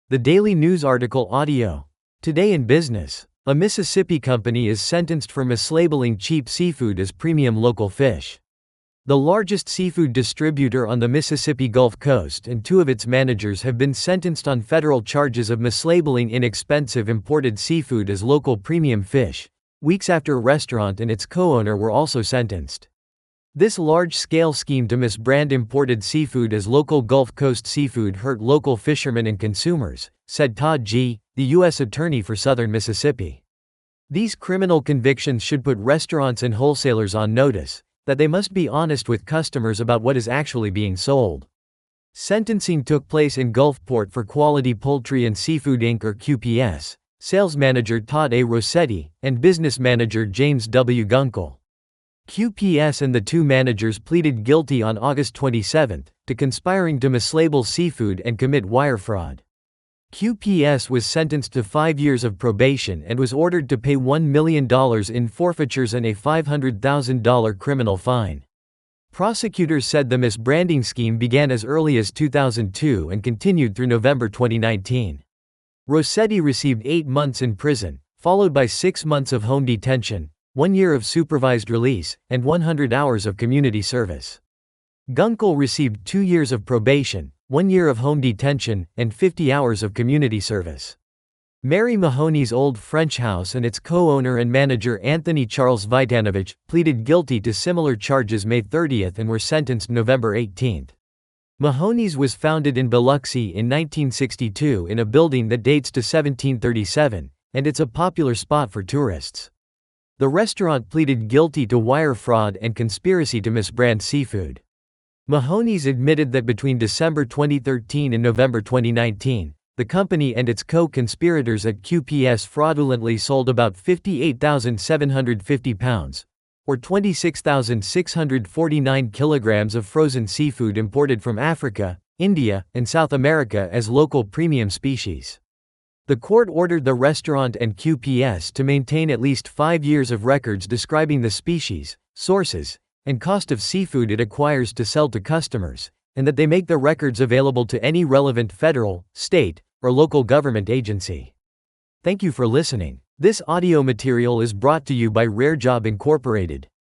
The Daily News article audio. Today in business. A Mississippi company is sentenced for mislabeling cheap seafood as premium local fish. The largest seafood distributor on the Mississippi Gulf Coast and two of its managers have been sentenced on federal charges of mislabeling inexpensive imported seafood as local premium fish, weeks after a restaurant and its co-owner were also sentenced. This large-scale scheme to misbrand imported seafood as local Gulf Coast seafood hurt local fishermen and consumers, said Todd Gee., the U.S. Attorney for Southern Mississippi. These criminal convictions should put restaurants and wholesalers on notice that they must be honest with customers about what is actually being sold. Sentencing took place in Gulfport for Quality Poultry and Seafood Inc. or QPS, sales manager Todd A. Rossetti, and business manager James W. Gunkel. QPS and the two managers pleaded guilty on August 27 to conspiring to mislabel seafood and commit wire fraud. QPS was sentenced to 5 years of probation and was ordered to pay $1 million in forfeitures and a $500,000 criminal fine. Prosecutors said the misbranding scheme began as early as 2002 and continued through November 2019. Rossetti received 8 months in prison, followed by 6 months of home detention, 1 year of supervised release, and 100 hours of community service. Gunkel received 2 years of probation, 1 year of home detention, and 50 hours of community service. Mary Mahoney's Old French House and its co-owner and manager Anthony Charles Vitanovich pleaded guilty to similar charges May 30 and were sentenced November 18. Mahoney's was founded in Biloxi in 1962 in a building that dates to 1737, and it's a popular spot for tourists. The restaurant pleaded guilty to wire fraud and conspiracy to misbrand seafood. Mahoney's admitted that between December 2013 and November 2019, the company and its co-conspirators at QPS fraudulently sold about 58,750 pounds, or 26,649 kilograms of frozen seafood imported from Africa, India, and South America as local premium species. The court ordered the restaurant and QPS to maintain at least 5 years of records describing the species, sources, and cost of seafood it acquires to sell to customers, and that they make the records available to any relevant federal, state, or local government agency. Thank you for listening. This audio material is brought to you by Rare Job Incorporated.